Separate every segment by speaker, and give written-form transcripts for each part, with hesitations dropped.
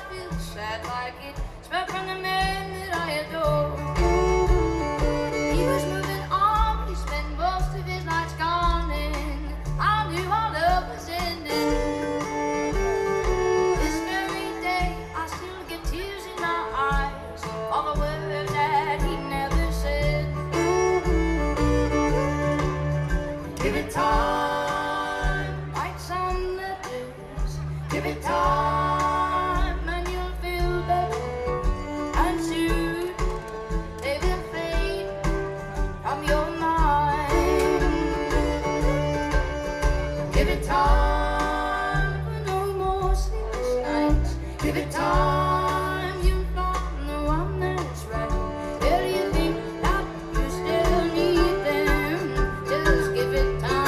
Speaker 1: feel sad like it spread from the man that I adore. He was moving on, he spent most of his nights gone, and I knew our love was ending. This very day, I still get tears in my eyes, all the words that he never said. Give it time, write some letters. Give it time, and you'll feel better. And soon they will fade from your mind. Give it time for no more sleepless nights. Give it time, you'll find the one that's right. Where do you think that you still need them? Just give it time.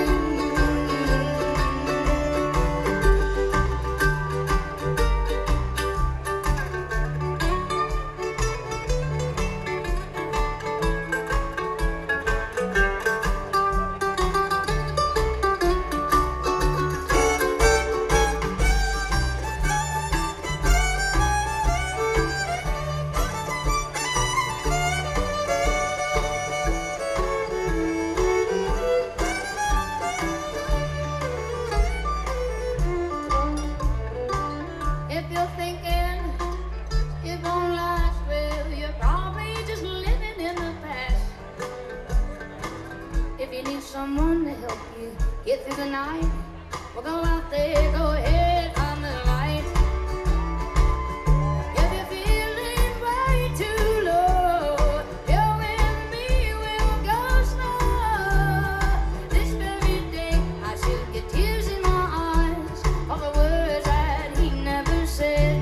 Speaker 1: If you're thinking it won't last, well, you're probably just living in the past. If you need someone to help you get through the night, well, go out there, go ahead, find the light. If you're feeling way too low, you're with me, we'll go slow. This very day, I still get tears in my eyes, all the words that he never said.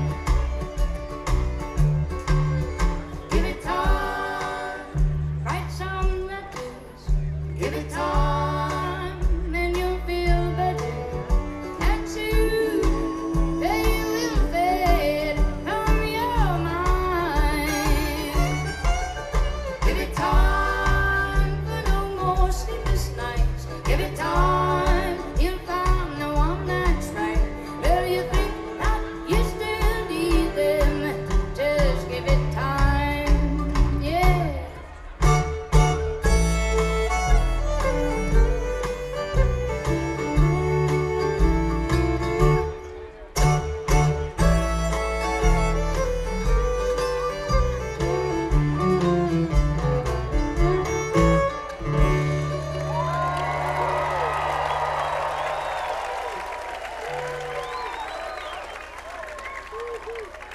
Speaker 1: Give it time, write some letters. Give it time, then you'll feel better. And soon they will fade from your mind. Give it time for no more sleepless nights. Give it time, you'll find the one that's right. Where you think that you still need them, just give it time, yeah. Woo-hoo.